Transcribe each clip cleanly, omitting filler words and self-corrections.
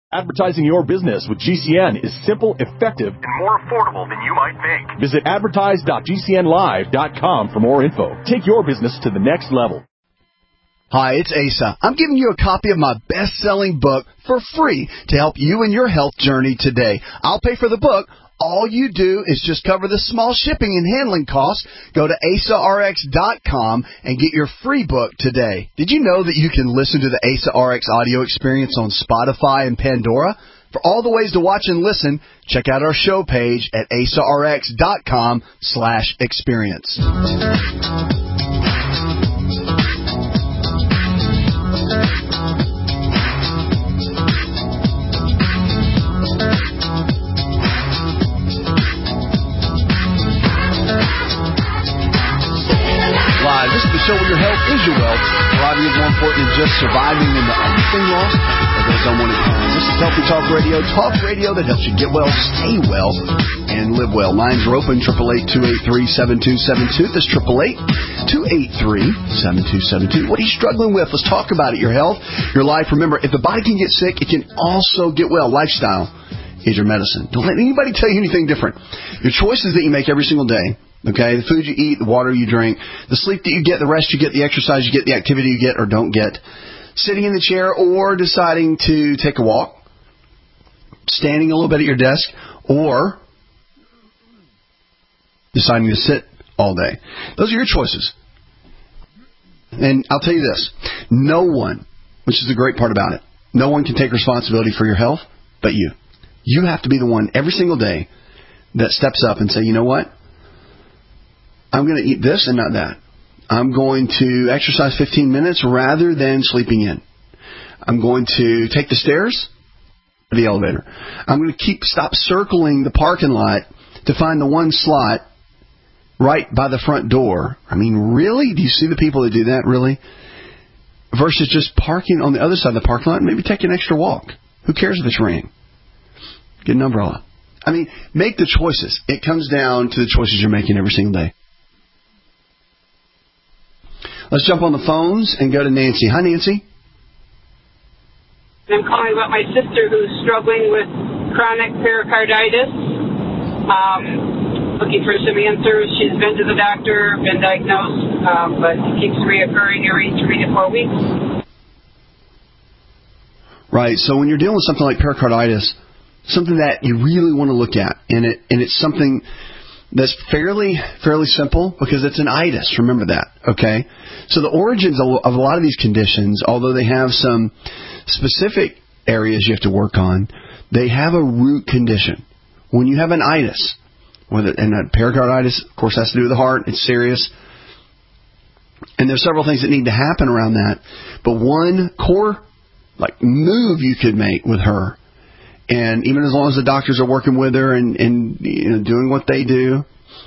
Advertising your business with GCN is simple, effective, and more affordable than you might think. Visit advertise.gcnlive.com for more info. Take your business to the next level. Hi, it's Asa. I'm giving you a copy of my best-selling book for free to help you in your health journey today. I'll pay for the book. All you do is just cover the small shipping and handling costs. Go to AsaRx.com and get your free book today. Did you know that you can listen to the Asa RX audio experience on Spotify and Pandora? For all the ways to watch and listen, check out our show page at AsaRx.com/experience. This is the show where your health is your wealth. Thriving is more important than just surviving in the anything lost or those unwanted times. This is Healthy Talk Radio that helps you get well, stay well, and live well. Lines are open, 888-283-7272. That's 888-283-7272. What are you struggling with? Let's talk about it. Your health, your life. Remember, if the body can get sick, it can also get well. Lifestyle is your medicine. Don't let anybody tell you anything different. Your choices that you make every single day, okay, the food you eat, the water you drink, the sleep that you get, the rest you get, the exercise you get, the activity you get or don't get, sitting in the chair or deciding to take a walk, standing a little bit at your desk, or deciding to sit all day. Those are your choices. And I'll tell you this, no one, which is the great part about it, no one can take responsibility for your health but you. You have to be the one every single day that steps up and say, you know what? I'm going to eat this and not that. I'm going to exercise 15 minutes rather than sleeping in. I'm going to take the stairs or the elevator. I'm going to stop circling the parking lot to find the one slot right by the front door. I mean, really? Do you see the people that do that, really? Versus just parking on the other side of the parking lot and maybe take an extra walk. Who cares if it's raining? Get an umbrella. I mean, make the choices. It comes down to the choices you're making every single day. Let's jump on the phones and go to Nancy. Hi, Nancy. I'm calling about my sister who's struggling with chronic pericarditis. Looking for some answers. She's been to the doctor, been diagnosed, but it keeps reoccurring every 3 to 4 weeks. Right. So when you're dealing with something like pericarditis, something that you really want to look at, and it's something that's fairly simple because it's an itis. Remember that, okay? So the origins of a lot of these conditions, although they have some specific areas you have to work on, they have a root condition. When you have an itis, and pericarditis, of course, has to do with the heart. It's serious. And there's several things that need to happen around that. But one core move you could make with her, and even as long as the doctors are working with her and doing what they do,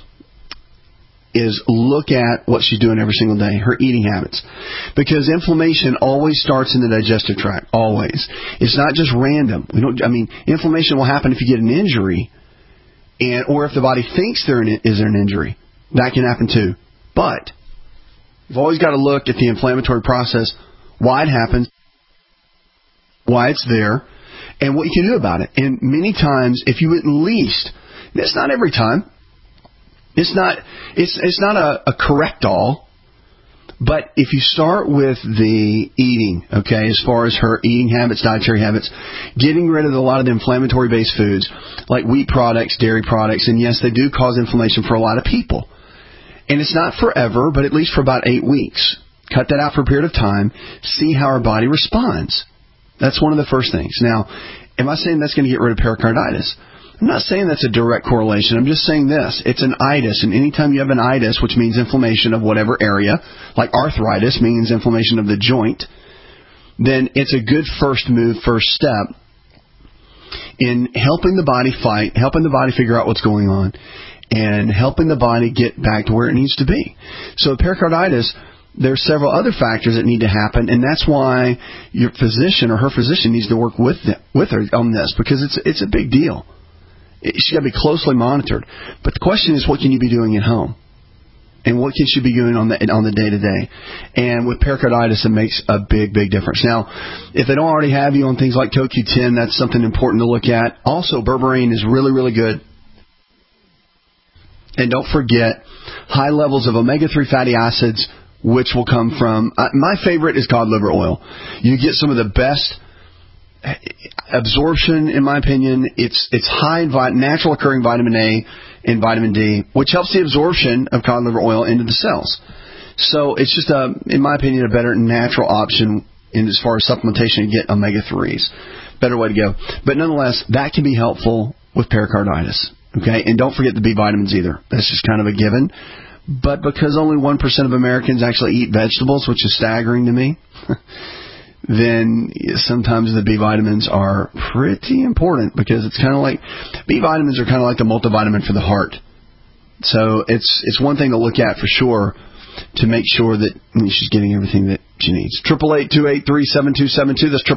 is look at what she's doing every single day, her eating habits. Because inflammation always starts in the digestive tract, always. It's not just random. Inflammation will happen if you get an injury, or if the body thinks there is an injury. That can happen too. But you've always got to look at the inflammatory process, why it happens, why it's there, and what you can do about it. And many times, if you at least, it's not every time, it's not a correct-all, but if you start with the eating, okay, as far as her eating habits, dietary habits, getting rid of a lot of the inflammatory-based foods, like wheat products, dairy products, and yes, they do cause inflammation for a lot of people. And it's not forever, but at least for about 8 weeks. Cut that out for a period of time, see how our body responds. That's one of the first things. Now, am I saying that's going to get rid of pericarditis? I'm not saying that's a direct correlation. I'm just saying this. It's an itis, and anytime you have an itis, which means inflammation of whatever area, like arthritis means inflammation of the joint, then it's a good first step in helping the body fight, helping the body figure out what's going on, and helping the body get back to where it needs to be. So pericarditis, there's several other factors that need to happen, and that's why your physician or her physician needs to work with her on this, because it's a big deal. She's got to be closely monitored. But the question is, what can you be doing at home? and what can she be doing on the day-to-day. And with pericarditis, it makes a big, big difference. Now, if they don't already have you on things like CoQ10, that's something important to look at. Also, berberine is really, really good. And don't forget, high levels of omega-3 fatty acids, which will come from, my favorite is cod liver oil. You get some of the best absorption, in my opinion. It's high in natural occurring vitamin A and vitamin D, which helps the absorption of cod liver oil into the cells. So it's just, in my opinion, a better natural option in as far as supplementation to get omega-3s. Better way to go. But nonetheless, that can be helpful with pericarditis. Okay, and don't forget the B vitamins either. That's just kind of a given. But because only 1% of Americans actually eat vegetables, which is staggering to me, then sometimes the B vitamins are pretty important, because it's kind of like, B vitamins are kind of like the multivitamin for the heart. So it's one thing to look at for sure, to make sure that she's getting everything that she needs. 888-283-7272. That's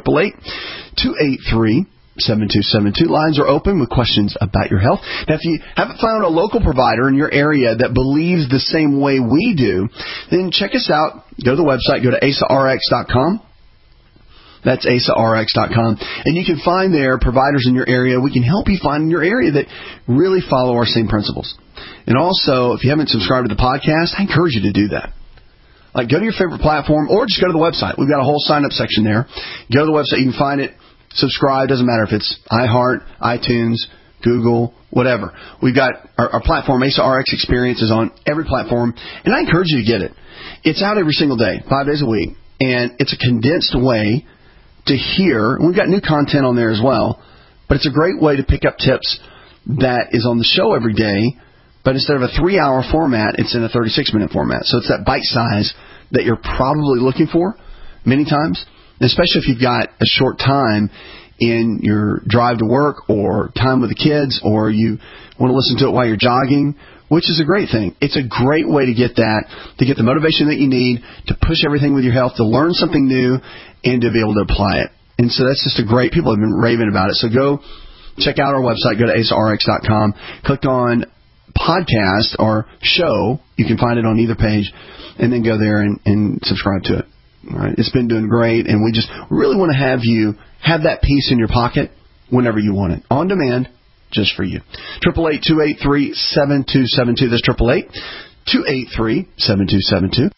888-283-7272. Lines are open with questions about your health. Now, if you haven't found a local provider in your area that believes the same way we do, then check us out. Go to the website. Go to AsaRx.com. That's AsaRx.com. And you can find there providers in your area. We can help you find in your area that really follow our same principles. And also, if you haven't subscribed to the podcast, I encourage you to do that. Like, go to your favorite platform, or just go to the website. We've got a whole sign-up section there. Go to the website. You can find it. Subscribe. Doesn't matter if it's iHeart, iTunes, Google, whatever. We've got our platform, AsaRx Experience, is on every platform. And I encourage you to get it. It's out every single day, 5 days a week. And it's a condensed way to hear. We've got new content on there as well. But it's a great way to pick up tips that is on the show every day. But instead of a 3-hour format, it's in a 36-minute format. So it's that bite size that you're probably looking for many times, especially if you've got a short time in your drive to work or time with the kids, or you want to listen to it while you're jogging, which is a great thing. It's a great way to get that, to get the motivation that you need, to push everything with your health, to learn something new, and to be able to apply it. And so that's just a great, people have been raving about it. So go check out our website, go to AsaRx.com, click on podcast or show. You can find it on either page, and then go there and subscribe to it. All right. It's been doing great, and we just really want to have you have that piece in your pocket whenever you want it, on demand, just for you. 888-283-7272. That's 888-283-7272.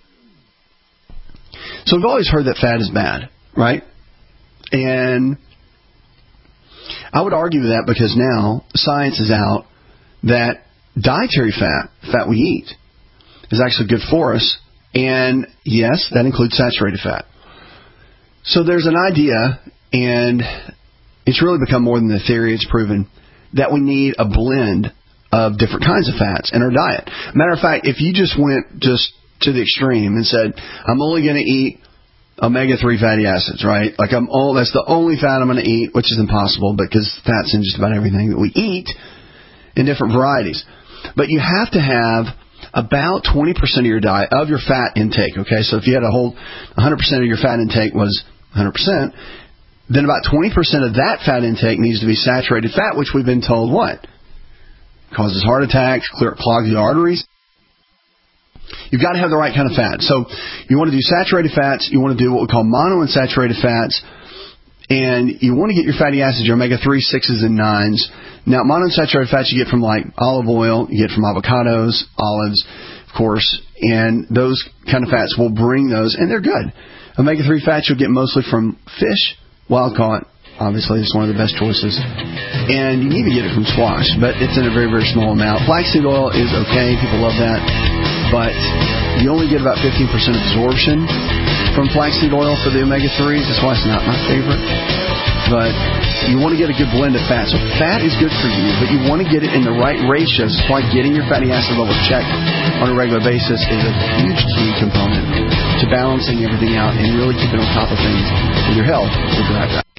So we've always heard that fat is bad, right? And I would argue that, because now science is out that dietary fat we eat, is actually good for us. And yes, that includes saturated fat. So there's an idea, and it's really become more than a theory, it's proven, that we need a blend of different kinds of fats in our diet. Matter of fact, if you just went just to the extreme and said, I'm only going to eat omega-3 fatty acids, right? Like that's the only fat I'm going to eat, which is impossible, because fat's in just about everything that we eat in different varieties. But you have to have about 20% of your diet, of your fat intake, okay? So if you had a whole 100% of your fat intake was 100%, then about 20% of that fat intake needs to be saturated fat, which we've been told what? Causes heart attacks, clogs the arteries. You've got to have the right kind of fat. So you want to do saturated fats, you want to do what we call monounsaturated fats, and you want to get your fatty acids, your omega-3, 6s, and 9s. Now, monounsaturated fats you get from like olive oil, you get from avocados, olives, of course, and those kind of fats will bring those, and they're good. Omega-3 fats you'll get mostly from fish, wild caught. Obviously, it's one of the best choices. And you can even get it from squash, but it's in a very, very small amount. Flaxseed oil is okay. People love that. But you only get about 15% absorption from flaxseed oil for the omega-3s. That's why it's not my favorite. But you want to get a good blend of fat. So fat is good for you, but you want to get it in the right ratios. That's why getting your fatty acid level checked on a regular basis is a huge key component to balancing everything out and really keeping on top of things with your health. We'll be right back.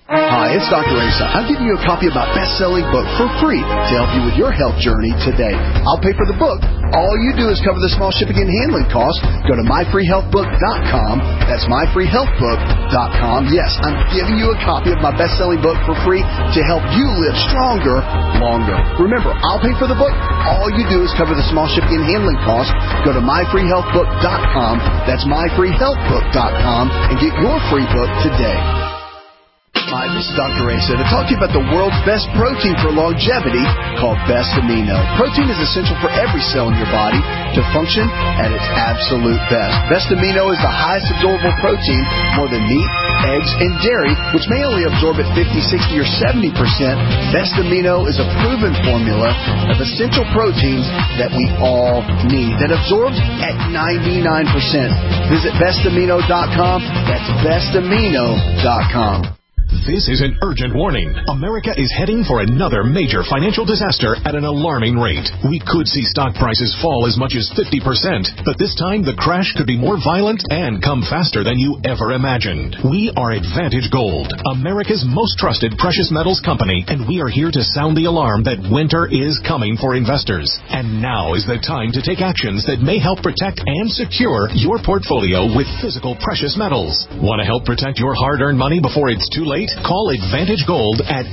Hi, it's Dr. Asa. I'm giving you a copy of my best-selling book for free to help you with your health journey today. I'll pay for the book. All you do is cover the small shipping and handling costs. Go to myfreehealthbook.com. That's myfreehealthbook.com. Yes, I'm giving you a copy of my best-selling book for free to help you live stronger, longer. Remember, I'll pay for the book. All you do is cover the small shipping and handling costs. Go to myfreehealthbook.com. That's myfreehealthbook.com and get your free book today. Hi, this is Dr. Asa to talk to you about the world's best protein for longevity called Best Amino. Protein is essential for every cell in your body to function at its absolute best. Best Amino is the highest absorbable protein, more than meat, eggs, and dairy, which may only absorb at 50, 60, or 70%. Best Amino is a proven formula of essential proteins that we all need that absorbs at 99%. Visit bestamino.com. That's bestamino.com. This is an urgent warning. America is heading for another major financial disaster at an alarming rate. We could see stock prices fall as much as 50%, but this time the crash could be more violent and come faster than you ever imagined. We are Advantage Gold, America's most trusted precious metals company, and we are here to sound the alarm that winter is coming for investors. And now is the time to take actions that may help protect and secure your portfolio with physical precious metals. Want to help protect your hard-earned money before it's too late? Call Advantage Gold at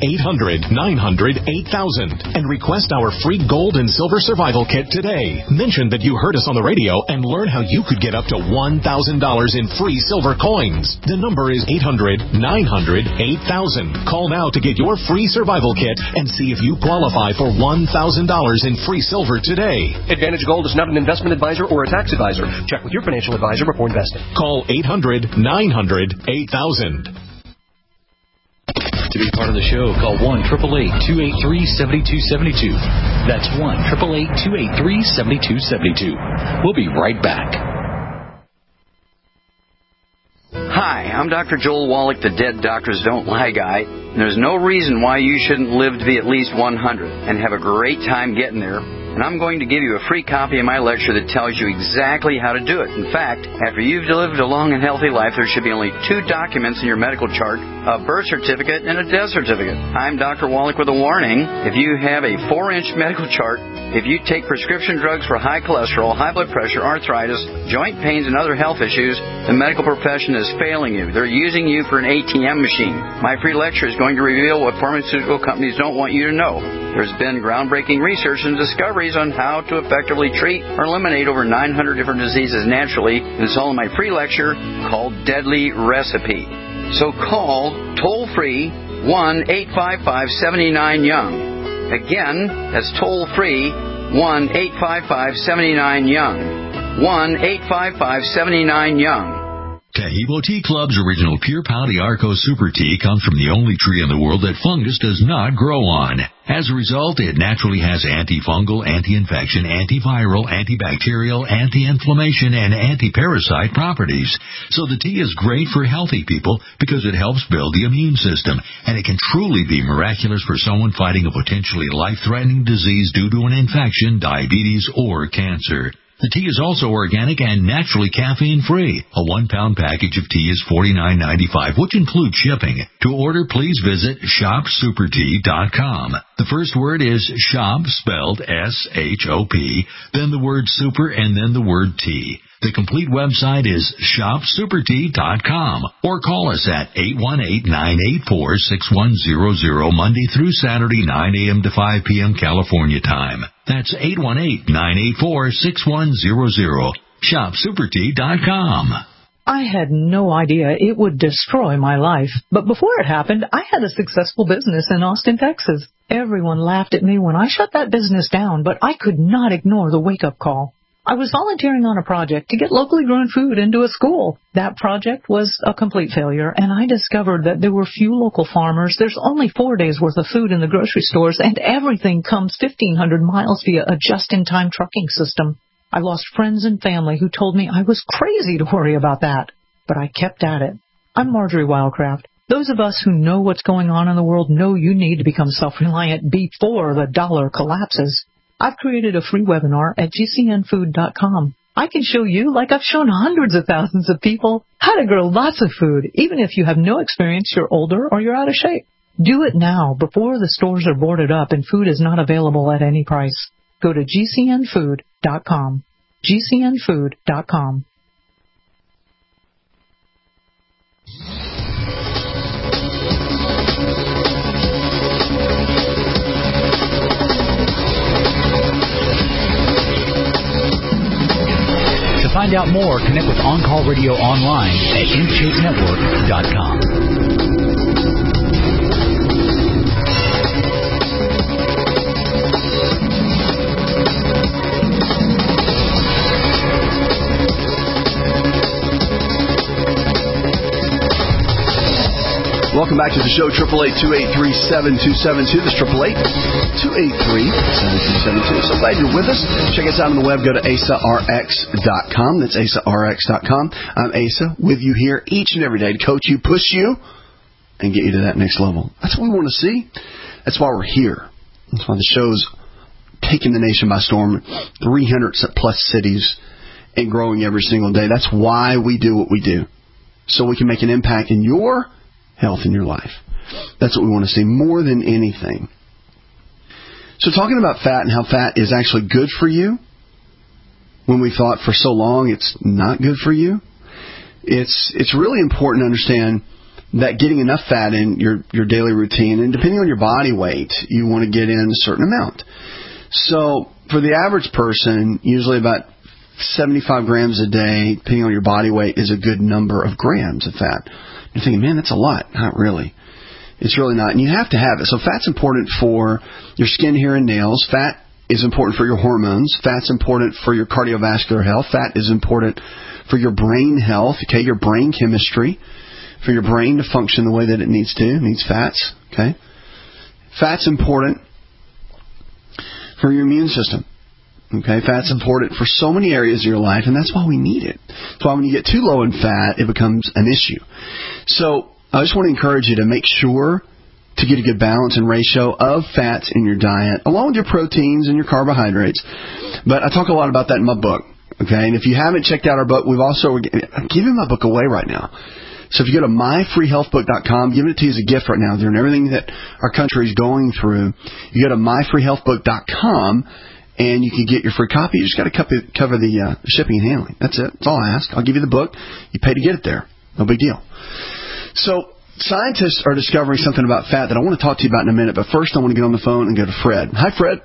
800-900-8000 and request our free gold and silver survival kit today. Mention that you heard us on the radio and learn how you could get up to $1,000 in free silver coins. The number is 800-900-8000. Call now to get your free survival kit and see if you qualify for $1,000 in free silver today. Advantage Gold is not an investment advisor or a tax advisor. Check with your financial advisor before investing. Call 800-900-8000. To be part of the show, call 1-888-283-7272. That's 1-888-283-7272. We'll be right back. Hi, I'm Dr. Joel Wallach, the Dead Doctors Don't Lie guy. And there's no reason why you shouldn't live to be at least 100 and have a great time getting there. And I'm going to give you a free copy of my lecture that tells you exactly how to do it. In fact, after you've lived a long and healthy life, there should be only 2 documents in your medical chart, a birth certificate and a death certificate. I'm Dr. Wallach with a warning. If you have a 4-inch medical chart, if you take prescription drugs for high cholesterol, high blood pressure, arthritis, joint pains, and other health issues, the medical profession is failing you. They're using you for an ATM machine. My free lecture is going to reveal what pharmaceutical companies don't want you to know. There's been groundbreaking research and discoveries on how to effectively treat or eliminate over 900 different diseases naturally, and it's all in my free lecture called Deadly Recipe. So call toll-free 1-855-79-YOUNG. Again, that's toll-free 1-855-79-YOUNG. 1-855-79-YOUNG. Taheebo Tea Club's original Pure Pau d'Arco Super Tea comes from the only tree in the world that fungus does not grow on. As a result, it naturally has antifungal, anti-infection, antiviral, antibacterial, anti-inflammation, and anti-parasite properties. So the tea is great for healthy people because it helps build the immune system, and it can truly be miraculous for someone fighting a potentially life-threatening disease due to an infection, diabetes, or cancer. The tea is also organic and naturally caffeine-free. A 1-pound package of tea is $49.95, which includes shipping. To order, please visit shopsupertea.com. The first word is shop, spelled S-H-O-P, then the word super, and then the word tea. The complete website is shopsupertea.com, or call us at 818-984-6100 Monday through Saturday, 9 a.m. to 5 p.m. California time. That's 818-984-6100. Shopsupertea.com. I had no idea it would destroy my life. But before it happened, I had a successful business in Austin, Texas. Everyone laughed at me when I shut that business down, but I could not ignore the wake-up call. I was volunteering on a project to get locally grown food into a school. That project was a complete failure, and I discovered that there were few local farmers. There's only 4 days' worth of food in the grocery stores, and everything comes 1,500 miles via a just-in-time trucking system. I lost friends and family who told me I was crazy to worry about that. But I kept at it. I'm Marjorie Wildcraft. Those of us who know what's going on in the world know you need to become self-reliant before the dollar collapses. I've created a free webinar at gcnfood.com. I can show you, like I've shown hundreds of thousands of people, how to grow lots of food, even if you have no experience, you're older, or you're out of shape. Do it now, before the stores are boarded up and food is not available at any price. Go to GCNfood.com. GCNfood.com. To find out more, connect with On Call Radio online at InShapeNetwork.com. Welcome back to the show, 888-283-7272. This is 888-283-7272. So glad you're with us. Check us out on the web. Go to AsaRx.com. That's AsaRx.com. I'm Asa, with you here each and every day to coach you, push you, and get you to that next level. That's what we want to see. That's why we're here. That's why the show's taking the nation by storm. 300-plus cities and growing every single day. That's why we do what we do. So we can make an impact in your health in your life. That's what we want to see more than anything. So talking about fat and how fat is actually good for you, when we thought for so long it's not good for you, it's really important to understand that getting enough fat in your daily routine, and depending on your body weight, you want to get in a certain amount. So for the average person, usually about 75 grams a day, depending on your body weight, is a good number of grams of fat. You're thinking, man, that's a lot. Not really. It's really not. And you have to have it. So fat's important for your skin, hair, and nails. Fat is important for your hormones. Fat's important for your cardiovascular health. Fat is important for your brain health, okay, your brain chemistry, for your brain to function the way that it needs to. It needs fats, okay? Fat's important for your immune system. Okay, fat's important for so many areas of your life, and that's why we need it. That's why when you get too low in fat, it becomes an issue. So I just want to encourage you to make sure to get a good balance and ratio of fats in your diet, along with your proteins and your carbohydrates. But I talk a lot about that in my book. Okay, and if you haven't checked out our book, I'm giving my book away right now. So if you go to myfreehealthbook.com, giving it to you as a gift right now, during everything that our country is going through, you go to myfreehealthbook.com, and you can get your free copy. You just got to cover the shipping and handling. That's it. That's all I ask. I'll give you the book. You pay to get it there. No big deal. So scientists are discovering something about fat that I want to talk to you about in a minute. But first, I want to get on the phone and go to Fred. Hi, Fred.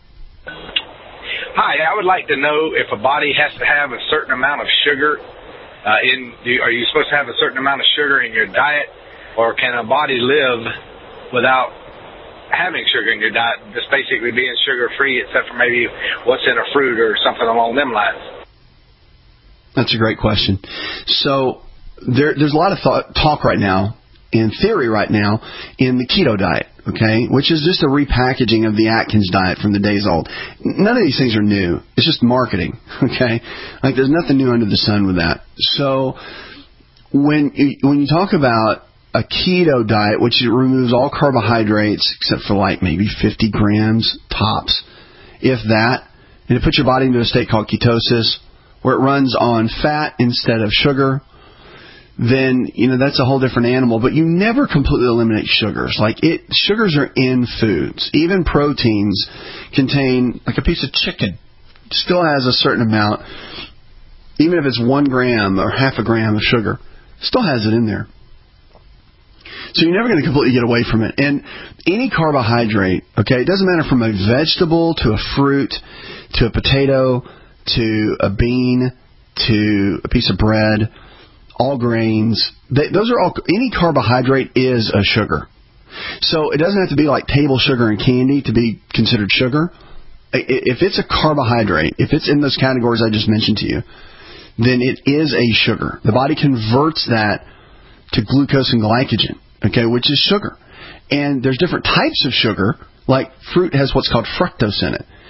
Hi. I would like to know if a body has to have a certain amount of sugar are you supposed to have a certain amount of sugar in your diet, or can a body live without having sugar in your diet, just basically being sugar-free, except for maybe what's in a fruit or something along them lines? That's a great question. So there's a lot of talk right now, in theory right now, in the keto diet, okay, which is just a repackaging of the Atkins diet from the days old. None of these things are new. It's just marketing, okay? Like, there's nothing new under the sun with that. So when you talk about a keto diet, which removes all carbohydrates except for like maybe 50 grams tops, if that, and it puts your body into a state called ketosis, where it runs on fat instead of sugar, then, that's a whole different animal. But you never completely eliminate sugars. Sugars are in foods. Even proteins contain, like a piece of chicken, still has a certain amount, even if it's 1 gram or half a gram of sugar, still has it in there. So you're never going to completely get away from it. And any carbohydrate, okay, it doesn't matter from a vegetable to a fruit to a potato to a bean to a piece of bread, all grains, those are all, any carbohydrate is a sugar. So it doesn't have to be like table sugar and candy to be considered sugar. If it's a carbohydrate, if it's in those categories I just mentioned to you, then it is a sugar. The body converts that to glucose and glycogen, okay, which is sugar. And there's different types of sugar, like fruit has what's called fructose in it.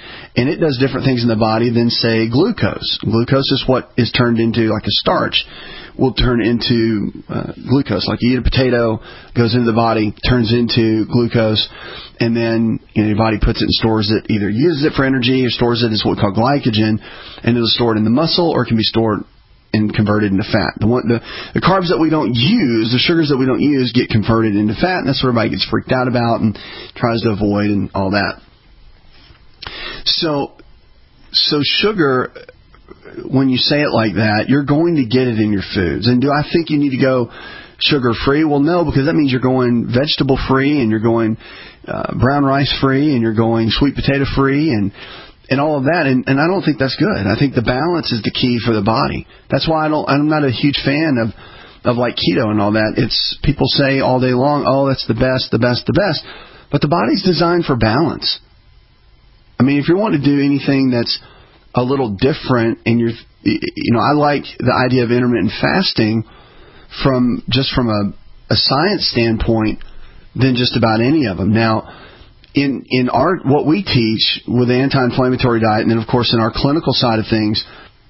and it does different things in the body than, say, glucose. Glucose is what is turned into, like a starch, will turn into glucose. Like you eat a potato, goes into the body, turns into glucose, and then your body puts it and stores it, either uses it for energy or stores it as what we call glycogen, and it'll store it in the muscle or it can be stored and converted into fat. The carbs that we don't use, the sugars that we don't use, get converted into fat, and that's what everybody gets freaked out about and tries to avoid and all that. So sugar, when you say it like that, you're going to get it in your foods. And do I think you need to go sugar-free? Well, no, because that means you're going vegetable-free and you're going brown rice-free and you're going sweet potato-free and all of that, and I don't think that's good. I think the balance is the key for the body. That's why I'm not a huge fan of like keto and all that. It's people say all day long, oh, that's the best, but the body's designed for balance. I mean, if you want to do anything that's a little different, and I like the idea of intermittent fasting from a science standpoint than just about any of them. Now, in what we teach with the anti-inflammatory diet, and then of course in our clinical side of things,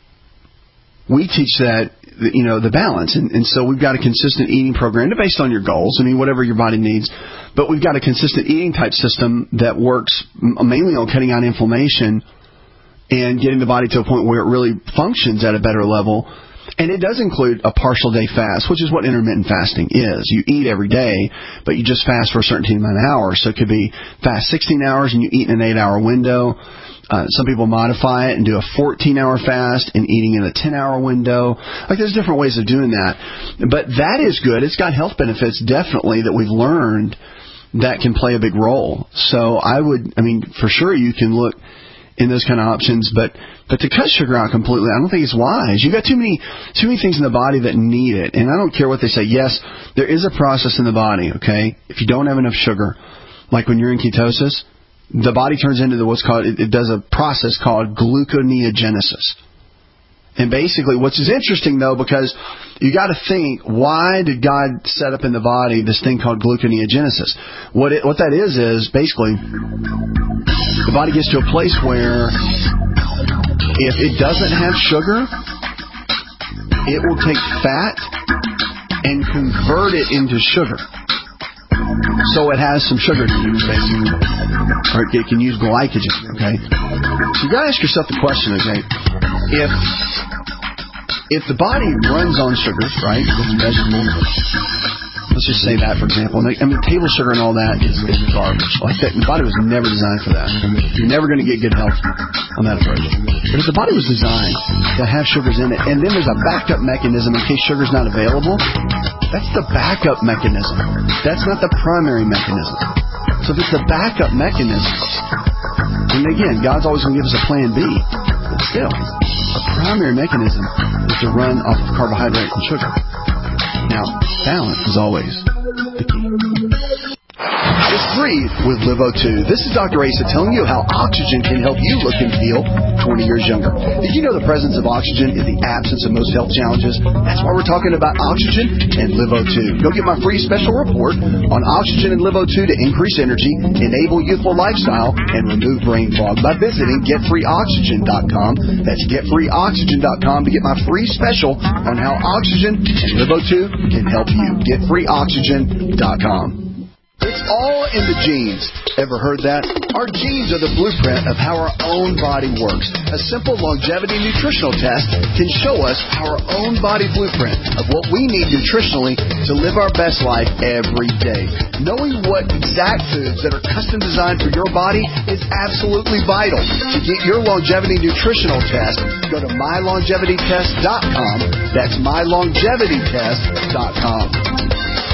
we teach that the balance, and so we've got a consistent eating program based on your goals. I mean, whatever your body needs, but we've got a consistent eating type system that works mainly on cutting out inflammation and getting the body to a point where it really functions at a better level. And it does include a partial day fast, which is what intermittent fasting is. You eat every day, but you just fast for a certain amount of hours. So it could be fast 16 hours and you eat in an 8-hour window. Some people modify it and do a 14-hour fast and eating in a 10-hour window. Like, there's different ways of doing that. But that is good. It's got health benefits, definitely, that we've learned that can play a big role. So for sure you can look in those kind of options, but to cut sugar out completely, I don't think it's wise. You've got too many things in the body that need it, and I don't care what they say. Yes, there is a process in the body, okay? If you don't have enough sugar, like when you're in ketosis, the body turns into it does a process called gluconeogenesis. And basically, what's interesting, though, because you got to think, why did God set up in the body this thing called gluconeogenesis? What that is basically the body gets to a place where if it doesn't have sugar, it will take fat and convert it into sugar. So it has some sugar to use, basically. Or it can use glycogen, okay? So you got to ask yourself the question, okay? If the body runs on sugars, right, with vegetables, let's just say that, for example. I mean, table sugar and all that is garbage. Like that, the body was never designed for that. You're never going to get good health on that approach. But if the body was designed to have sugars in it, and then there's a backup mechanism in case sugar's not available, that's the backup mechanism. That's not the primary mechanism. So if it's the backup mechanism, and again, God's always going to give us a plan B, but still, the primary mechanism is to run off of carbohydrate and sugar. Now, balance is always the key. It's Breathe with LiveO2. This is Dr. Asa telling you how oxygen can help you look and feel 20 years younger. Did you know the presence of oxygen is the absence of most health challenges? That's why we're talking about oxygen and LiveO2. Go get my free special report on oxygen and LiveO2 to increase energy, enable youthful lifestyle, and remove brain fog by visiting GetFreeOxygen.com. That's GetFreeOxygen.com to get my free special on how oxygen and LiveO2 can help you. GetFreeOxygen.com. It's all in the genes. Ever heard that? Our genes are the blueprint of how our own body works. A simple longevity nutritional test can show us our own body blueprint of what we need nutritionally to live our best life every day. Knowing what exact foods that are custom designed for your body is absolutely vital. To get your longevity nutritional test, go to mylongevitytest.com. That's mylongevitytest.com.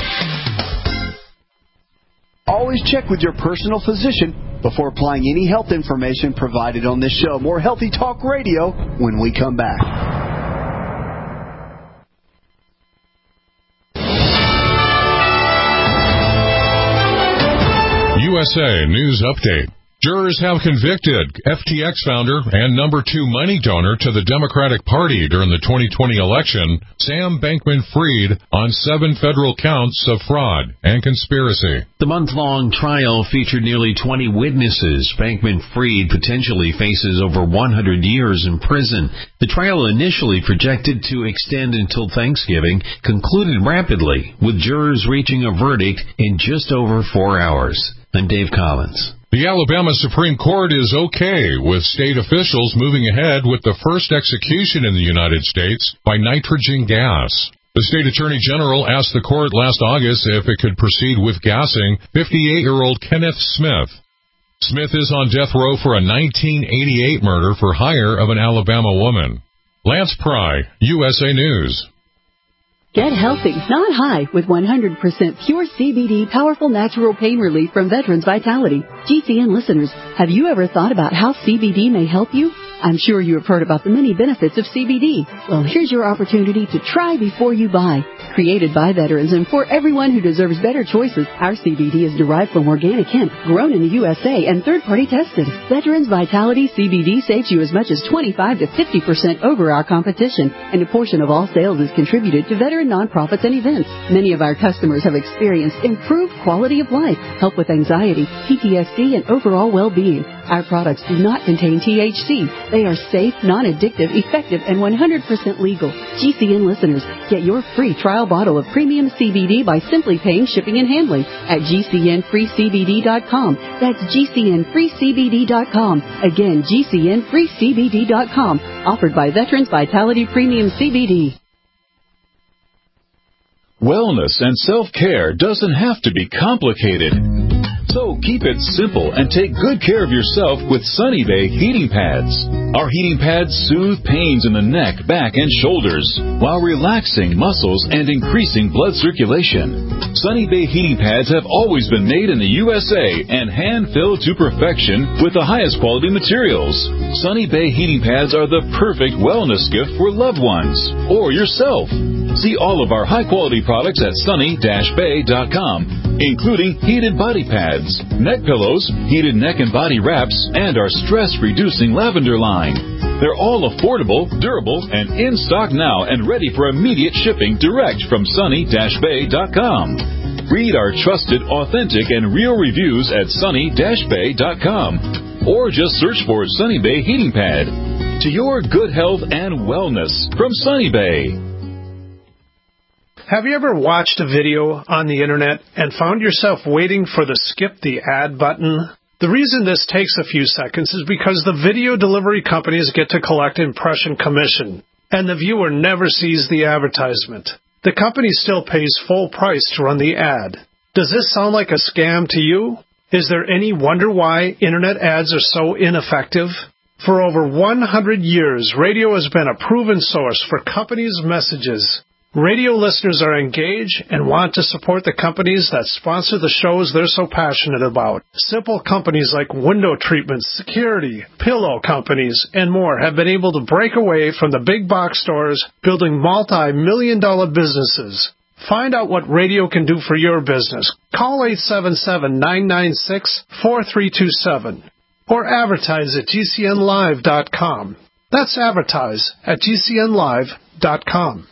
Always check with your personal physician before applying any health information provided on this show. More Healthy Talk Radio when we come back. USA News Update. Jurors have convicted FTX founder and number 2 money donor to the Democratic Party during the 2020 election, Sam Bankman-Fried, on 7 federal counts of fraud and conspiracy. The month-long trial featured nearly 20 witnesses. Bankman-Fried potentially faces over 100 years in prison. The trial, initially projected to extend until Thanksgiving, concluded rapidly, with jurors reaching a verdict in just over 4 hours. I'm Dave Collins. The Alabama Supreme Court is okay with state officials moving ahead with the first execution in the United States by nitrogen gas. The state attorney general asked the court last August if it could proceed with gassing 58-year-old Kenneth Smith. Smith is on death row for a 1988 murder for hire of an Alabama woman. Lance Pry, USA News. Get healthy, not high, with 100% pure CBD powerful natural pain relief from Veterans Vitality. GCN listeners, have you ever thought about how CBD may help you? I'm sure you have heard about the many benefits of CBD. Well, here's your opportunity to try before you buy. Created by veterans and for everyone who deserves better choices, our CBD is derived from organic hemp, grown in the USA, and third-party tested. Veterans Vitality CBD saves you as much as 25 to 50% over our competition, and a portion of all sales is contributed to veteran nonprofits and events. Many of our customers have experienced improved quality of life, help with anxiety, PTSD, and overall well-being. Our products do not contain THC. They are safe, non-addictive, effective, and 100% legal. GCN listeners, get your free trial bottle of premium CBD by simply paying shipping and handling at GCNFreeCBD.com. That's GCNFreeCBD.com. Again, GCNFreeCBD.com. Offered by Veterans Vitality Premium CBD. Wellness and self-care doesn't have to be complicated. So keep it simple and take good care of yourself with Sunny Bay heating pads. Our heating pads soothe pains in the neck, back, and shoulders while relaxing muscles and increasing blood circulation. Sunny Bay heating pads have always been made in the USA and hand-filled to perfection with the highest quality materials. Sunny Bay heating pads are the perfect wellness gift for loved ones or yourself. See all of our high-quality products at sunny-bay.com, including heated body pads, neck pillows, heated neck and body wraps, and our stress-reducing lavender line. They're all affordable, durable, and in stock now and ready for immediate shipping direct from sunny-bay.com. Read our trusted, authentic, and real reviews at sunny-bay.com, or just search for Sunny Bay Heating Pad. To your good health and wellness from Sunny Bay. Have you ever watched a video on the internet and found yourself waiting for the skip the ad button? The reason this takes a few seconds is because the video delivery companies get to collect impression commission, and the viewer never sees the advertisement. The company still pays full price to run the ad. Does this sound like a scam to you? Is there any wonder why internet ads are so ineffective? For over 100 years, radio has been a proven source for companies' messages. Radio listeners are engaged and want to support the companies that sponsor the shows they're so passionate about. Simple companies like window treatments, security, pillow companies, and more have been able to break away from the big box stores, building multi-million-dollar businesses. Find out what radio can do for your business. Call 877-996-4327 or advertise at GCNlive.com. That's advertise at GCNlive.com.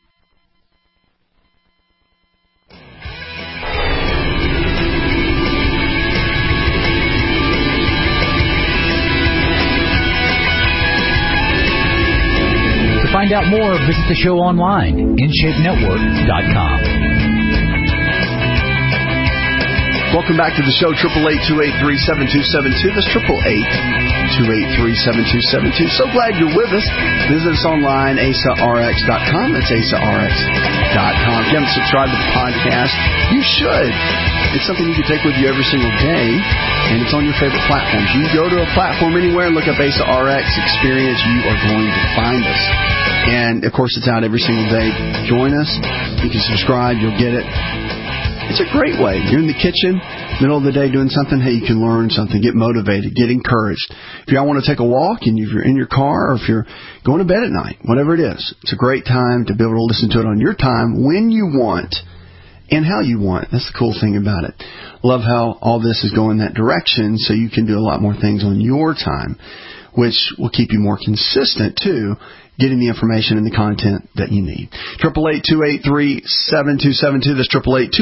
To find out more, visit the show online, InShapeNetwork.com. Welcome back to the show, 888-283-7272. That's 888-283-7272. So glad you're with us. Visit us online, AsaRx.com. That's AsaRx.com. If you haven't subscribed to the podcast, you should. It's something you can take with you every single day, and it's on your favorite platforms. You can go to a platform anywhere and look up AsaRx Experience. You are going to find us. And, of course, it's out every single day. Join us. You can subscribe. You'll get it. It's a great way. You're in the kitchen, middle of the day doing something, hey, you can learn something, get motivated, get encouraged. If y'all want to take a walk, and if you're in your car, or if you're going to bed at night, whatever it is, it's a great time to be able to listen to it on your time when you want. and how you want. That's the cool thing about it. Love how all this is going that direction, so you can do a lot more things on your time, which will keep you more consistent, too, getting the information and the content that you need. 888-283-7272. That's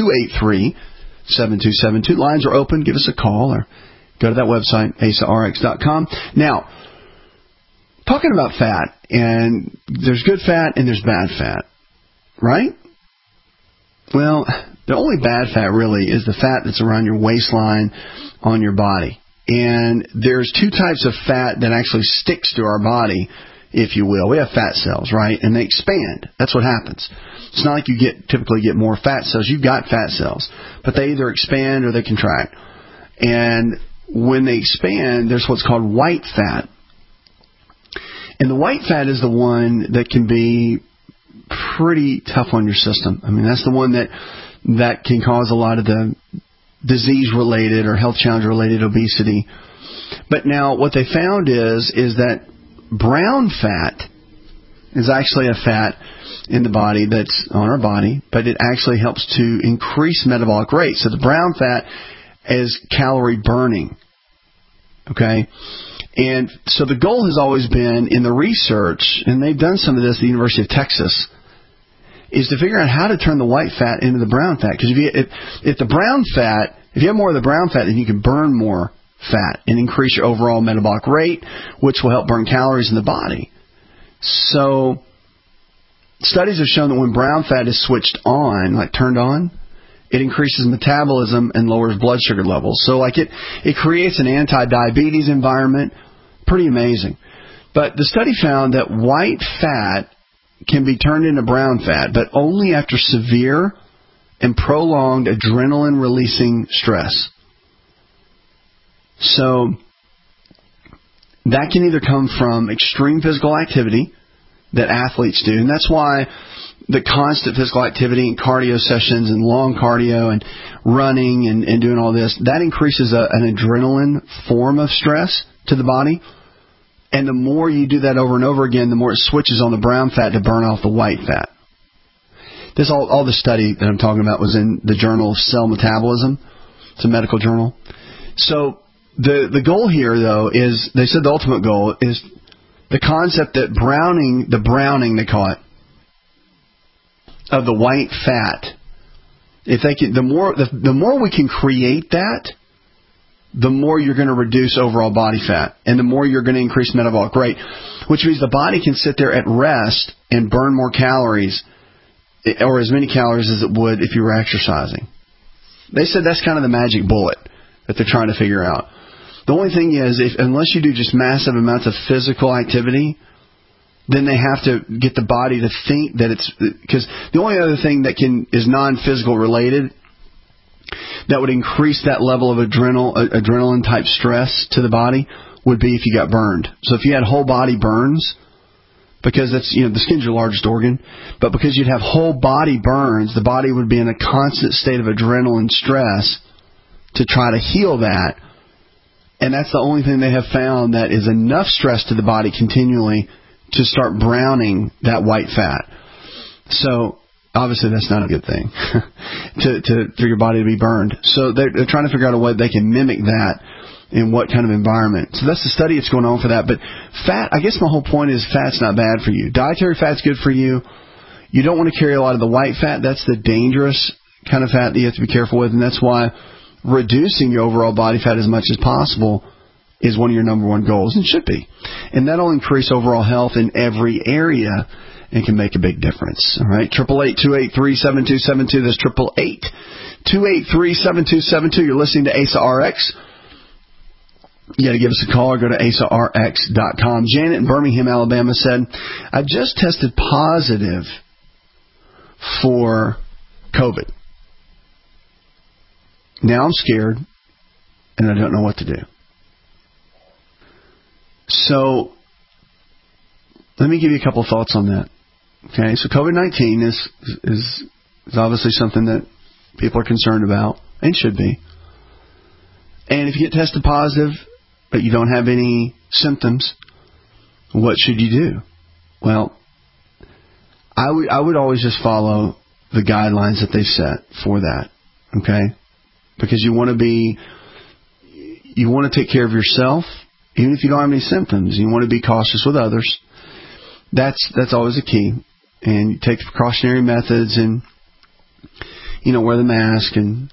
888-283-7272. Lines are open. Give us a call or go to that website, AsaRx.com. Now, talking about fat, and there's good fat and there's bad fat, right? Well, the only bad fat really is the fat that's around your waistline on your body. And there's two types of fat that actually sticks to our body, if you will. We have fat cells, right? And they expand. That's what happens. It's not like you typically get more fat cells. You've got fat cells, but they either expand or they contract. And when they expand, there's what's called white fat. And the white fat is the one that can be pretty tough on your system. I mean, that's the one that can cause a lot of the disease-related or health challenge-related obesity. But now what they found is that brown fat is actually a fat in the body that's on our body, but it actually helps to increase metabolic rate. So the brown fat is calorie burning. Okay? And so the goal has always been in the research, and they've done some of this at the University of Texas, is to figure out how to turn the white fat into the brown fat. Because if the brown fat, if you have more of the brown fat, then you can burn more fat and increase your overall metabolic rate, which will help burn calories in the body. So studies have shown that when brown fat is switched on, like turned on, it increases metabolism and lowers blood sugar levels. So like it creates an anti-diabetes environment. Pretty amazing. But the study found that white fat can be turned into brown fat, but only after severe and prolonged adrenaline-releasing stress. So that can either come from extreme physical activity that athletes do, and that's why the constant physical activity and cardio sessions and long cardio and running and doing all this, that increases an adrenaline form of stress to the body. And the more you do that over and over again, the more it switches on the brown fat to burn off the white fat. This all the study that I'm talking about was in the Journal of Cell Metabolism. It's a medical journal. So the goal here, though, is, they said the ultimate goal is the concept that the browning they call it, of the white fat. If they can, the more we can create that, the more you're going to reduce overall body fat, and the more you're going to increase metabolic rate, which means the body can sit there at rest and burn more calories, or as many calories as it would if you were exercising. They said that's kind of the magic bullet that they're trying to figure out. The only thing is, unless you do just massive amounts of physical activity, then they have to get the body to think that it's, because the only other thing that is non-physical related that would increase that level of adrenaline type stress to the body would be if you got burned. So if you had whole body burns, because that's, the skin's your largest organ, but because you'd have whole body burns, the body would be in a constant state of adrenaline stress to try to heal that. And that's the only thing they have found that is enough stress to the body continually to start browning that white fat. So obviously that's not a good thing for your body to be burned. So they're trying to figure out a way they can mimic that in what kind of environment. So that's the study that's going on for that. But fat, I guess my whole point is fat's not bad for you. Dietary fat's good for you. You don't want to carry a lot of the white fat. That's the dangerous kind of fat that you have to be careful with, and that's why reducing your overall body fat as much as possible is one of your number one goals, and should be. And that'll increase overall health in every area and can make a big difference. All right, 888-283-7272. That's 888-283-7272. You're listening to Asa RX. You got to give us a call or go to AsaRx.com. Janet in Birmingham, Alabama said, I just tested positive for COVID. Now I'm scared and I don't know what to do. So let me give you a couple of thoughts on that. Okay, so COVID-19 is obviously something that people are concerned about and should be. And if you get tested positive but you don't have any symptoms, what should you do? Well, I would always just follow the guidelines that they've set for that. Okay? Because you want to take care of yourself, even if you don't have any symptoms. You want to be cautious with others. That's always a key. And you take the precautionary methods and, wear the mask and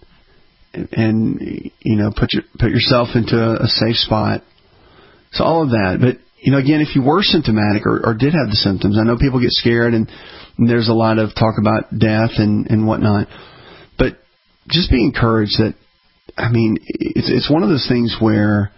put yourself into a safe spot. So all of that. But, again, if you were symptomatic or did have the symptoms, I know people get scared and there's a lot of talk about death and whatnot. But just be encouraged that, it's one of those things where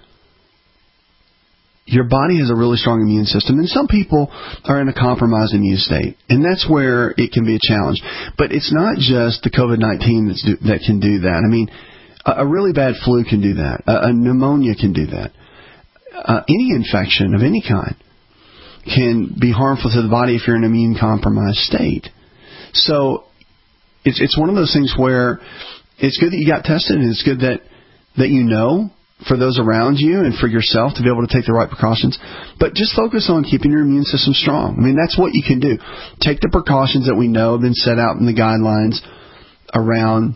your body has a really strong immune system, and some people are in a compromised immune state, and that's where it can be a challenge. But it's not just the COVID-19 that can do that. A really bad flu can do that. A pneumonia can do that. Any infection of any kind can be harmful to the body if you're in an immune-compromised state. So it's one of those things where it's good that you got tested, and it's good that for those around you and for yourself to be able to take the right precautions. But just focus on keeping your immune system strong. That's what you can do. Take the precautions that we know have been set out in the guidelines around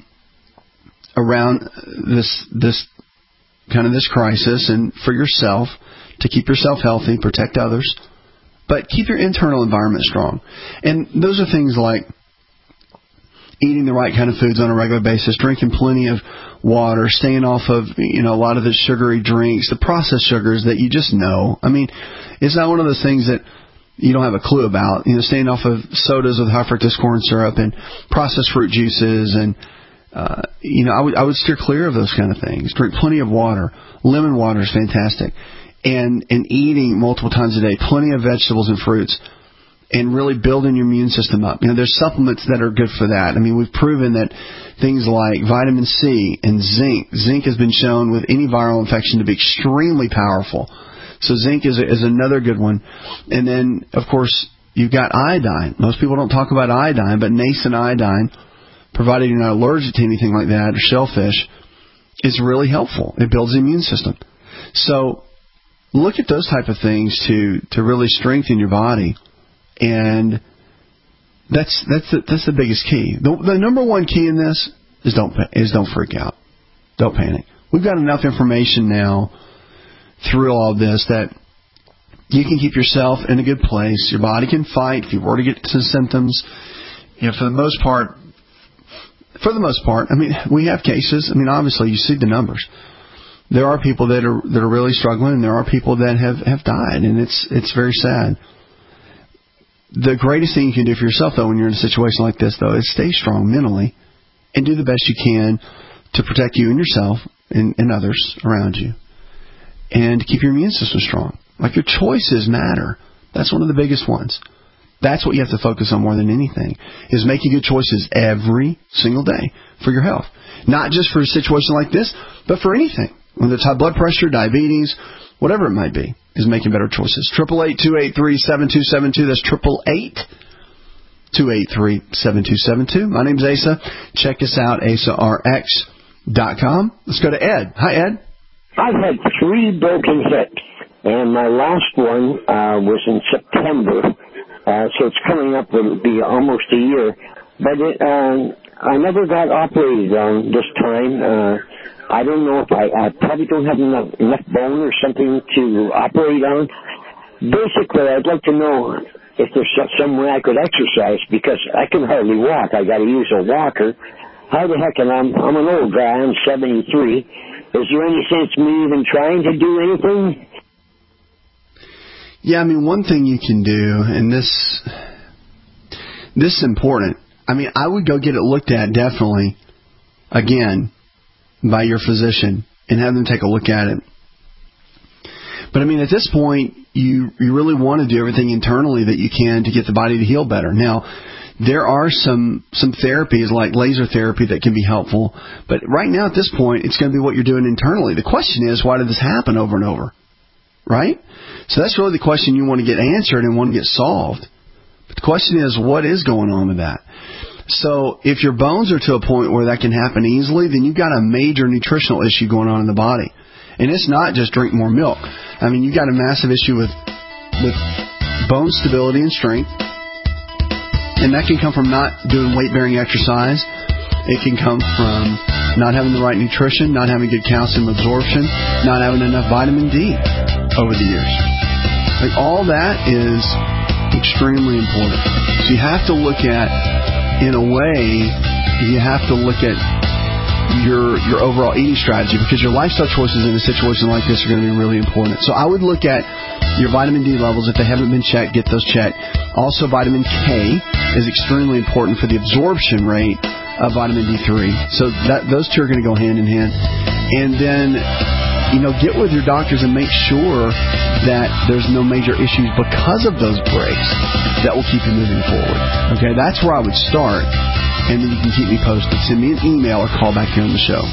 this crisis, and for yourself to keep yourself healthy, protect others, but keep your internal environment strong. And those are things like eating the right kind of foods on a regular basis, drinking plenty of water, staying off of, a lot of the sugary drinks, the processed sugars that you just know. It's not one of those things that you don't have a clue about. Staying off of sodas with high fructose corn syrup and processed fruit juices, and I would steer clear of those kind of things. Drink plenty of water. Lemon water is fantastic, and eating multiple times a day, plenty of vegetables and fruits, and really building your immune system up. There's supplements that are good for that. We've proven that things like vitamin C and zinc has been shown with any viral infection to be extremely powerful. So zinc is another good one. And then, of course, you've got iodine. Most people don't talk about iodine, but nascent iodine, provided you're not allergic to anything like that, or shellfish, is really helpful. It builds the immune system. So look at those type of things to really strengthen your body. And that's the biggest key. The number one key in this is don't freak out. Don't panic. We've got enough information now through all of this that you can keep yourself in a good place. Your body can fight if you were to get some symptoms. For the most part, we have cases. Obviously, you see the numbers. There are people that are really struggling, and there are people that have died, and it's very sad. The greatest thing you can do for yourself, though, when you're in a situation like this, though, is stay strong mentally and do the best you can to protect you and yourself and others around you, and keep your immune system strong. Your choices matter. That's one of the biggest ones. That's what you have to focus on more than anything, is making good choices every single day for your health. Not just for a situation like this, but for anything. Whether it's high blood pressure, diabetes, whatever it might be, is making better choices. 888-283-7272. That's 888-283-7272. My name's Asa. Check us out, AsaRx.com. Let's go to Ed. Hi, Ed. I've had 3 broken hips, and my last one was in September. So it's coming up, it'll be almost a year. But I never got operated on this time. I don't know if I probably don't have enough bone or something to operate on. Basically, I'd like to know if there's some way I could exercise, because I can hardly walk. I got to use a walker. How the heck, and I'm an old guy, I'm 73. Is there any sense me even trying to do anything? Yeah, one thing you can do, and this is important. I would go get it looked at, definitely, again, by your physician, and have them take a look at it. But at this point, you really want to do everything internally that you can to get the body to heal better. Now, there are some therapies like laser therapy that can be helpful, but right now at this point, it's going to be what you're doing internally. The question is, why did this happen over and over? Right? So that's really the question you want to get answered and want to get solved. But the question is, what is going on with that? So if your bones are to a point where that can happen easily, then you've got a major nutritional issue going on in the body. And it's not just drink more milk. You've got a massive issue with bone stability and strength. And that can come from not doing weight-bearing exercise. It can come from not having the right nutrition, not having good calcium absorption, not having enough vitamin D over the years. Like, all that is extremely important. So you have to look at, in a way, you have to look at your overall eating strategy, because your lifestyle choices in a situation like this are going to be really important. So I would look at your vitamin D levels. If they haven't been checked, get those checked. Also, vitamin K is extremely important for the absorption rate of vitamin D3. So those two are going to go hand in hand. And then, get with your doctors and make sure that there's no major issues because of those breaks that will keep you moving forward. Okay, that's where I would start. And then you can keep me posted. Send me an email or call back here on the show.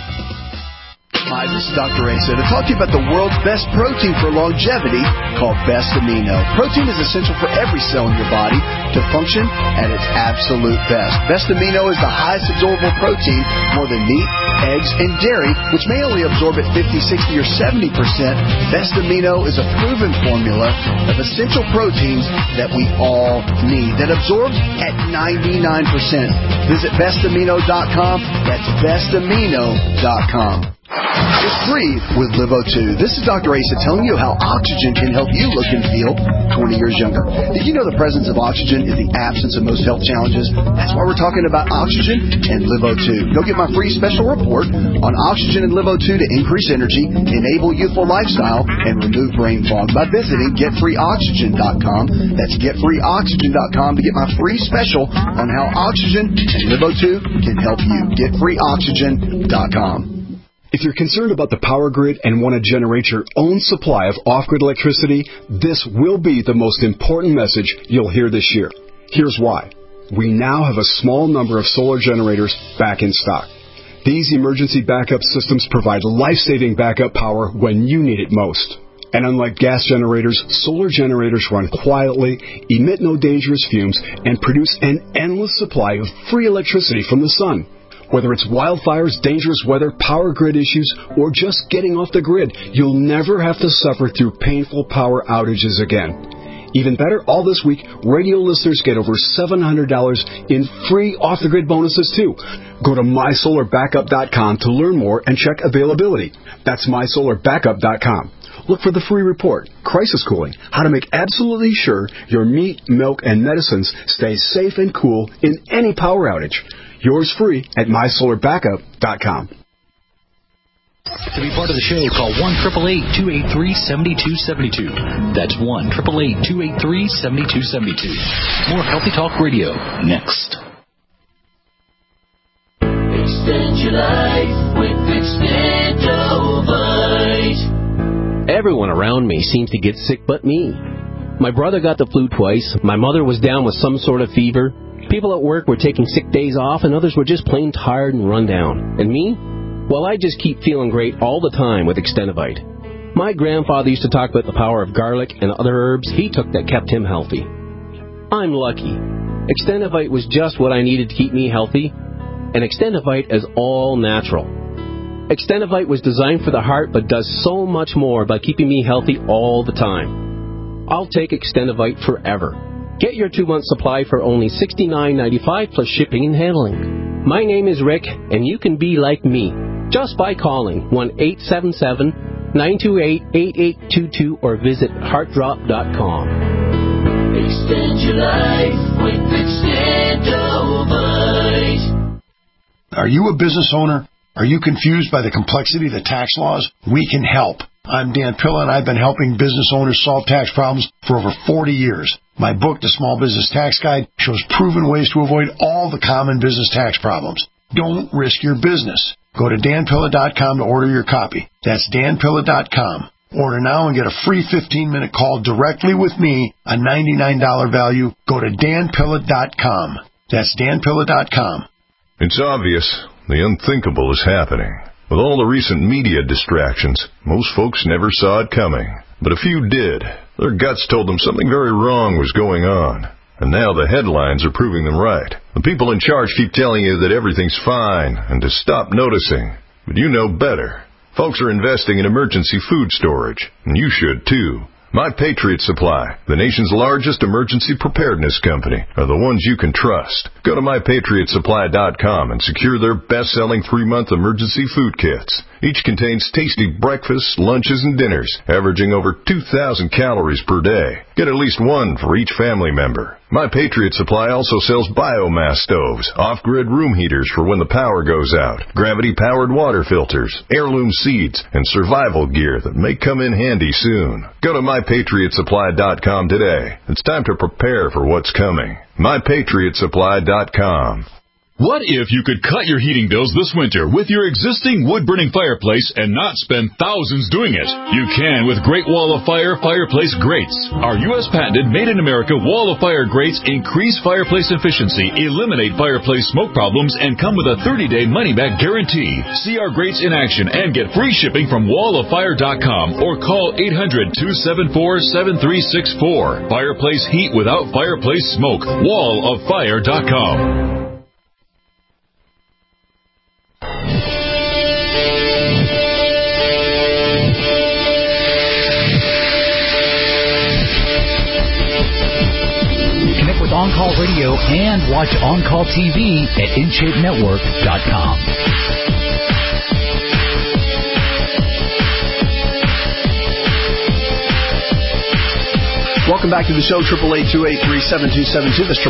Hi, this is Dr. Asa to talk to you about the world's best protein for longevity called Best Amino. Protein is essential for every cell in your body to function at its absolute best. Best Amino is the highest absorbable protein, more than meat, eggs, and dairy, which may only absorb at 50, 60, or 70%. Best Amino is a proven formula of essential proteins that we all need, that absorbs at 99%. Visit bestamino.com. That's bestamino.com. It's free with Livo2. This is Dr. Asa telling you how oxygen can help you look and feel 20 years younger. Did you know the presence of oxygen is the absence of most health challenges? That's why we're talking about oxygen and Livo2. Go get my free special report on oxygen and Livo2 to increase energy, enable youthful lifestyle, and remove brain fog by visiting getfreeoxygen.com. That's getfreeoxygen.com to get my free special on how oxygen and Livo2 can help you. Getfreeoxygen.com. If you're concerned about the power grid and want to generate your own supply of off-grid electricity, this will be the most important message you'll hear this year. Here's why. We now have a small number of solar generators back in stock. These emergency backup systems provide life-saving backup power when you need it most. And unlike gas generators, solar generators run quietly, emit no dangerous fumes, and produce an endless supply of free electricity from the sun. Whether it's wildfires, dangerous weather, power grid issues, or just getting off the grid, you'll never have to suffer through painful power outages again. Even better, all this week, radio listeners get over $700 in free off-the-grid bonuses, too. Go to mysolarbackup.com to learn more and check availability. That's mysolarbackup.com. Look for the free report, Crisis Cooling, how to make absolutely sure your meat, milk, and medicines stay safe and cool in any power outage. Yours free at mysolarbackup.com. To be part of the show, call 1-888-283-7272. That's 1-888-283-7272. More Healthy Talk Radio next. Extend your life with Extendovite. Everyone around me seems to get sick but me. My brother got the flu twice. My mother was down with some sort of fever. People at work were taking sick days off, and others were just plain tired and run down. And me? Well, I just keep feeling great all the time with Extendovite. My grandfather used to talk about the power of garlic and other herbs he took that kept him healthy. I'm lucky. Extendovite was just what I needed to keep me healthy, and Extendovite is all natural. Extendovite was designed for the heart, but does so much more by keeping me healthy all the time. I'll take Extendovite forever. Get your 2-month supply for only $69.95 plus shipping and handling. My name is Rick, and you can be like me just by calling 1-877-928-8822 or visit heartdrop.com. Extend your life with Extendovite. Are you a business owner? Are you confused by the complexity of the tax laws? We can help. I'm Dan Pilla, and I've been helping business owners solve tax problems for over 40 years. My book, The Small Business Tax Guide, shows proven ways to avoid all the common business tax problems. Don't risk your business. Go to danpilla.com to order your copy. That's danpilla.com. Order now and get a free 15-minute call directly with me, a $99 value. Go to danpilla.com. That's danpilla.com. It's obvious. The unthinkable is happening. With all the recent media distractions, most folks never saw it coming. But a few did. Their guts told them something very wrong was going on. And now the headlines are proving them right. The people in charge keep telling you that everything's fine and to stop noticing. But you know better. Folks are investing in emergency food storage, and you should too. My Patriot Supply, the nation's largest emergency preparedness company, are the ones you can trust. Go to MyPatriotSupply.com and secure their best-selling 3-month emergency food kits. Each contains tasty breakfasts, lunches, and dinners, averaging over 2,000 calories per day. Get at least one for each family member. My Patriot Supply also sells biomass stoves, off-grid room heaters for when the power goes out, gravity-powered water filters, heirloom seeds, and survival gear that may come in handy soon. Go to MyPatriotSupply.com today. It's time to prepare for what's coming. MyPatriotSupply.com. What if you could cut your heating bills this winter with your existing wood-burning fireplace and not spend thousands doing it? You can with Great Wall of Fire fireplace grates. Our U.S. patented made-in-America Wall of Fire grates increase fireplace efficiency, eliminate fireplace smoke problems, and come with a 30-day money-back guarantee. See our grates in action and get free shipping from walloffire.com or call 800-274-7364. Fireplace heat without fireplace smoke. walloffire.com. Connect with On Call Radio and watch On Call TV at InShapeNetwork.com. Welcome back to the show, 888-283-7272. That's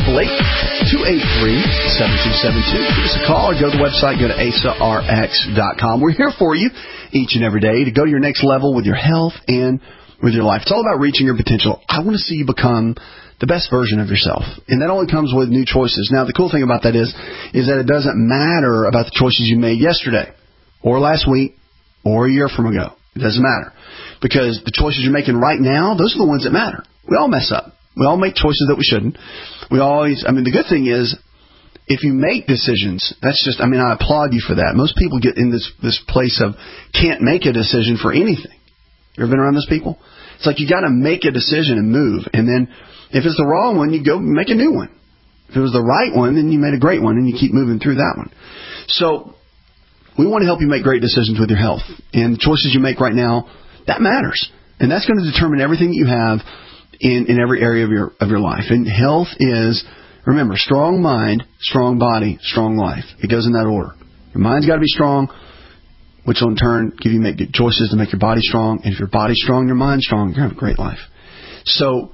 888-283-7272. Give us a call or go to the website, go to ASARX.com. We're here for you each and every day to go to your next level with your health and with your life. It's all about reaching your potential. I want to see you become the best version of yourself. And that only comes with new choices. Now, the cool thing about that is that it doesn't matter about the choices you made yesterday or last week or a year from ago. It doesn't matter. Because the choices you're making right now, those are the ones that matter. We all mess up. We all make choices that we shouldn't. The good thing is, if you make decisions, I applaud you for that. Most people get in this place of can't make a decision for anything. You ever been around those people? It's like you got to make a decision and move. And then if it's the wrong one, you go make a new one. If it was the right one, then you made a great one and you keep moving through that one. So we want to help you make great decisions with your health. And the choices you make right now, that matters. And that's going to determine everything that you have in every area of your life. And health is, remember, strong mind, strong body, strong life. It goes in that order. Your mind's got to be strong, which will in turn give you make good choices to make your body strong. And if your body's strong, your mind's strong, you're going to have a great life. So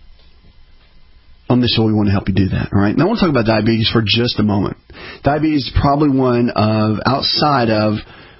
on this show, we want to help you do that. All right. Now I want to talk about diabetes for just a moment. Diabetes is probably one of, outside of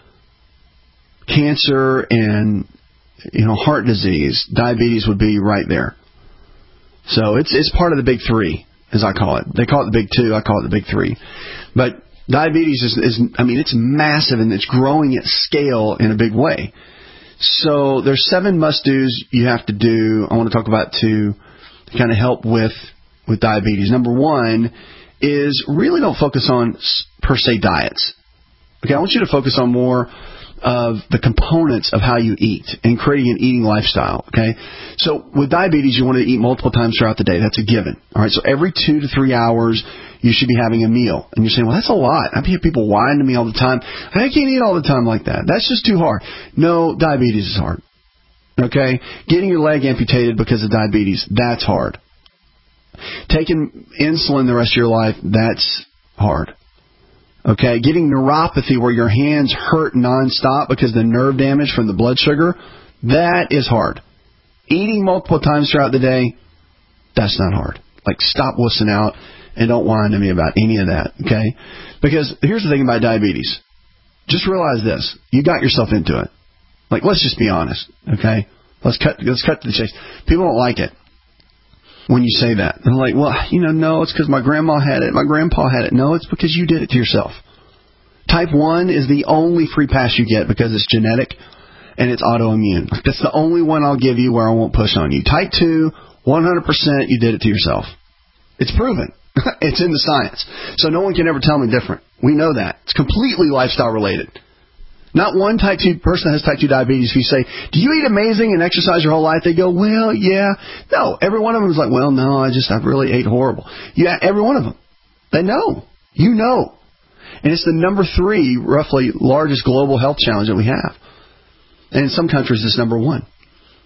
cancer and heart disease, diabetes would be right there. So it's part of the big three, as I call it. They call it the big two. I call it the big three. But diabetes is it's massive and it's growing at scale in a big way. So there's 7 must-dos you have to do. I want to talk about to kind of help with diabetes. Number 1 is really don't focus on per se diets. Okay, I want you to focus on more of the components of how you eat and creating an eating lifestyle, okay? So with diabetes, you want to eat multiple times throughout the day. That's a given, all right? So every 2 to 3 hours, you should be having a meal. And you're saying, well, that's a lot. I hear people whine to me all the time. I can't eat all the time like that. That's just too hard. No, diabetes is hard, okay? Getting your leg amputated because of diabetes, that's hard. Taking insulin the rest of your life, that's hard. Okay, getting neuropathy where your hands hurt nonstop because of the nerve damage from the blood sugar, that is hard. Eating multiple times throughout the day, that's not hard. Like, stop wussing out and don't whine to me about any of that, okay? Because here's the thing about diabetes. Just realize this. You got yourself into it. Like, let's just be honest, okay? Let's cut to the chase. People don't like it when you say that. They're like, well, no, it's because my grandma had it, my grandpa had it. No, it's because you did it to yourself. Type 1 is the only free pass you get because it's genetic and it's autoimmune. That's the only one I'll give you where I won't push on you. Type 2, 100% you did it to yourself. It's proven. It's in the science. So no one can ever tell me different. We know that. It's completely lifestyle related. Not one type 2 person that has type 2 diabetes, if you say, do you eat amazing and exercise your whole life? They go, well, yeah. No, every one of them is like, well, no, I really ate horrible. Yeah, every one of them. They know. You know. And it's the number 3, roughly, largest global health challenge that we have. And in some countries, it's number 1.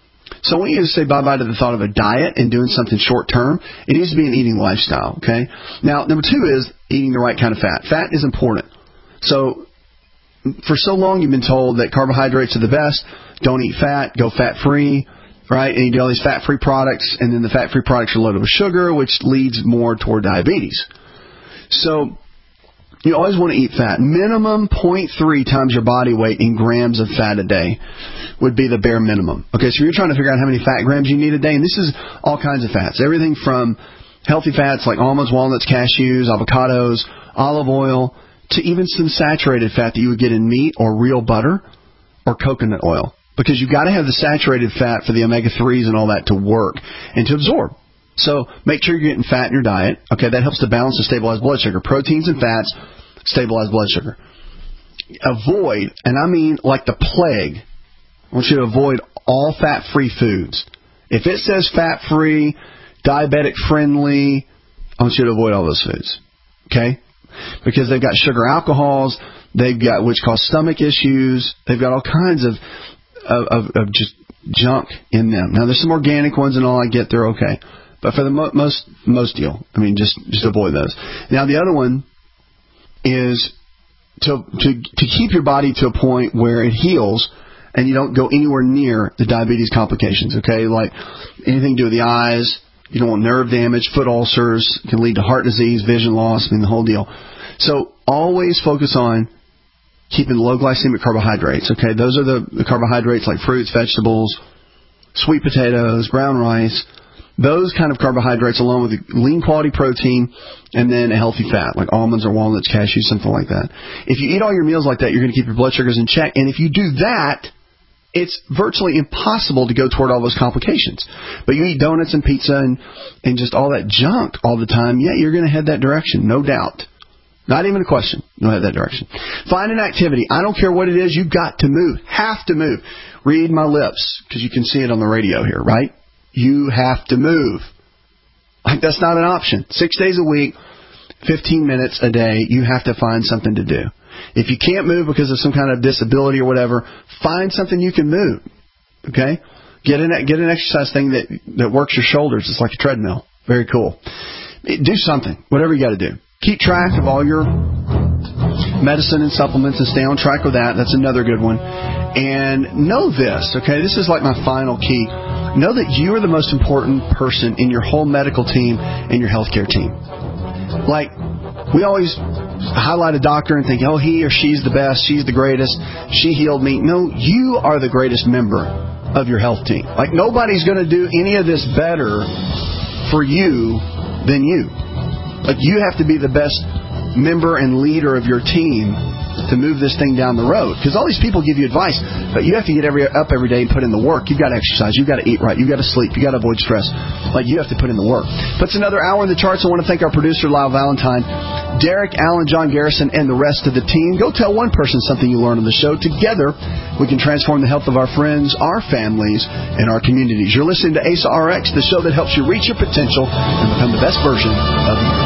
So I want you to say bye-bye to the thought of a diet and doing something short-term. It needs to be an eating lifestyle, okay? Now, number 2 is eating the right kind of fat. Fat is important. So for so long you've been told that carbohydrates are the best. Don't eat fat. Go fat-free, right? And you do all these fat-free products, and then the fat-free products are loaded with sugar, which leads more toward diabetes. So you always want to eat fat. Minimum 0.3 times your body weight in grams of fat a day would be the bare minimum. Okay, so you're trying to figure out how many fat grams you need a day, and this is all kinds of fats. Everything from healthy fats like almonds, walnuts, cashews, avocados, olive oil, to even some saturated fat that you would get in meat or real butter or coconut oil. Because you've got to have the saturated fat for the omega-3s and all that to work and to absorb. So make sure you're getting fat in your diet. Okay, that helps to balance and stabilize blood sugar. Proteins and fats stabilize blood sugar. Avoid, and I mean like the plague, I want you to avoid all fat-free foods. If it says fat-free, diabetic-friendly, I want you to avoid all those foods. Okay? Because they've got sugar alcohols, they've got which cause stomach issues, they've got all kinds of just junk in them. Now, there's some organic ones and all, I get they're okay. But for the most deal, I mean, just avoid those. Now, the other one is to keep your body to a point where it heals and you don't go anywhere near the diabetes complications, okay? Like anything to do with the eyes, you don't want nerve damage, foot ulcers, can lead to heart disease, vision loss, I mean, the whole deal. So always focus on keeping low glycemic carbohydrates, okay? Those are the carbohydrates like fruits, vegetables, sweet potatoes, brown rice, those kind of carbohydrates along with lean quality protein and then a healthy fat like almonds or walnuts, cashews, something like that. If you eat all your meals like that, you're going to keep your blood sugars in check. And if you do that, it's virtually impossible to go toward all those complications. But you eat donuts and pizza and just all that junk all the time, yeah, you're going to head that direction, no doubt. Not even a question. You'll head that direction. Find an activity. I don't care what it is, you've got to move. Have to move. Read my lips, because you can see it on the radio here, right? You have to move. Like, that's not an option. 6 days a week, 15 minutes a day, you have to find something to do. If you can't move because of some kind of disability or whatever, find something you can move. Okay? Get an exercise thing that works your shoulders. It's like a treadmill. Very cool. Do something. Whatever you got to do. Keep track of all your medicine and supplements and stay on track with that. That's another good one. And know this, okay? This is like my final key. Know that you are the most important person in your whole medical team and your healthcare team. Like, we always highlight a doctor and think, oh, he or she's the best, she's the greatest, she healed me. No, you are the greatest member of your health team. Like, nobody's going to do any of this better for you than you. Like, you have to be the best member and leader of your team to move this thing down the road. Because all these people give you advice, but you have to get up every day and put in the work. You've got to exercise. You've got to eat right. You've got to sleep. You've got to avoid stress. Like, you have to put in the work. But it's another hour in the charts. I want to thank our producer, Lyle Valentine, Derek, Alan, John Garrison, and the rest of the team. Go tell one person something you learned on the show. Together, we can transform the health of our friends, our families, and our communities. You're listening to ASA RX, the show that helps you reach your potential and become the best version of you.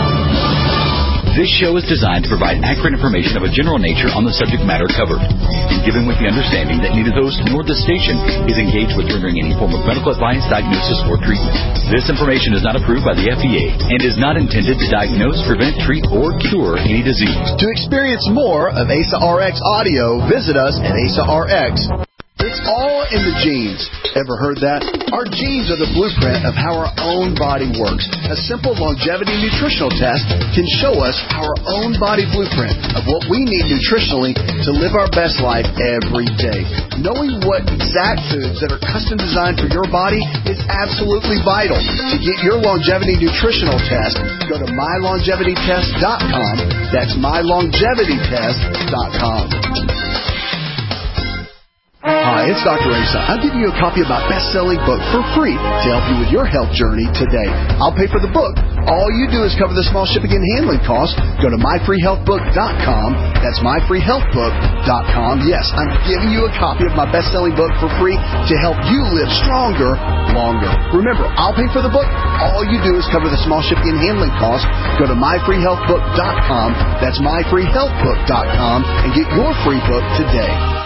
This show is designed to provide accurate information of a general nature on the subject matter covered, and given with the understanding that neither host nor the station is engaged with rendering any form of medical advice, diagnosis, or treatment. This information is not approved by the FDA and is not intended to diagnose, prevent, treat, or cure any disease. To experience more of ASA RX audio, visit us at ASA RX. It's all in the genes. Ever heard that? Our genes are the blueprint of how our own body works. A simple longevity nutritional test can show us our own body blueprint of what we need nutritionally to live our best life every day. Knowing what exact foods that are custom designed for your body is absolutely vital. To get your longevity nutritional test, go to mylongevitytest.com. That's mylongevitytest.com. Hi, it's Dr. Asa. I'll give you a copy of my best-selling book for free to help you with your health journey today. I'll pay for the book. All you do is cover the small shipping and handling costs. Go to myfreehealthbook.com. That's myfreehealthbook.com. Yes, I'm giving you a copy of my best-selling book for free to help you live stronger, longer. Remember, I'll pay for the book. All you do is cover the small shipping and handling costs. Go to myfreehealthbook.com. That's myfreehealthbook.com and get your free book today.